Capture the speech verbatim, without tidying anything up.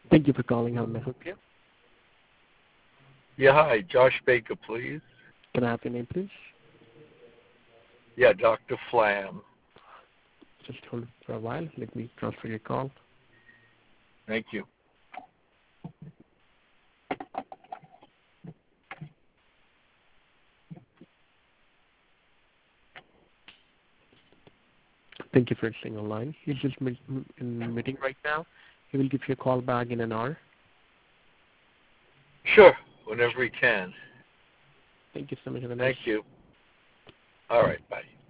Thank you for calling. How may I help you? Yeah, hi. Josh Baker, please. Can I have your name, please? Yeah, Doctor Flam. Just hold it for a while. Let me transfer your call. Thank you. Thank you for staying online. He's just in a meeting right now. He will give you a call back in an hour. Sure, whenever he can. Thank you so much. Have a nice Thank you. All right, bye.